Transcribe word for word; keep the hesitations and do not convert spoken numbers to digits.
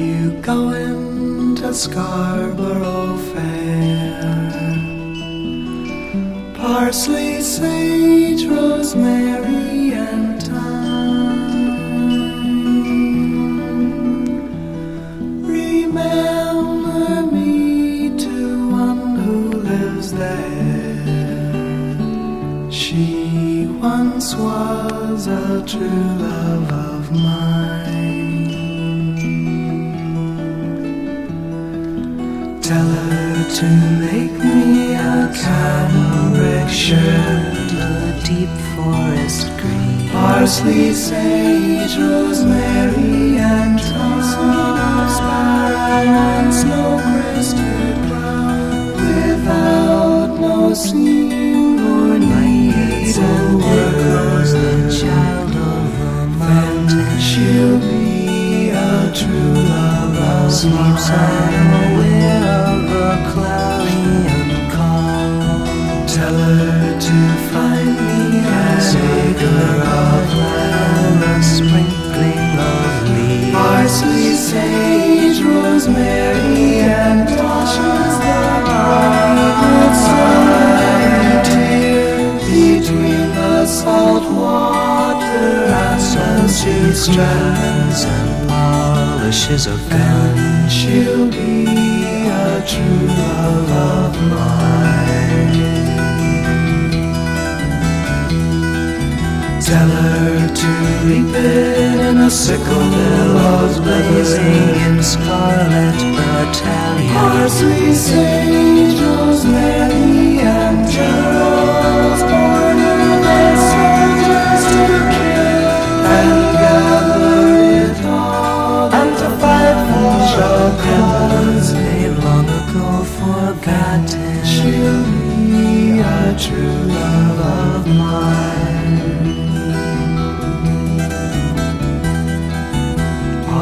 you going to Scarborough Fair? Parsley, sage, rosemary, and thyme. Remember me to one who lives there. She once was a true love of mine. Tell her to make me a cambric shirt, a deep forest green, parsley, sage, rosemary, and thyme, sparrow and snow-crested brown, without no seam or needs and echoes the child of the mountain. She'll be a true love of Sleeps mine. unaware of a cloudy and calm. Tell her to find me an acre of land, a sprinkling of leaves, parsley, sage, rosemary, and thyme, with sunlight here between the salt water and she strands and polishes a gun. She'll be a true love of mine. Tell her to reap it in a sickle, billows blazing in scarlet battalion. Parsley, sage, rosemary, and geraniums, border the soldiers to kill and gather it all and to fight for the cause they've long ago forgotten. She'll be a true love of mine.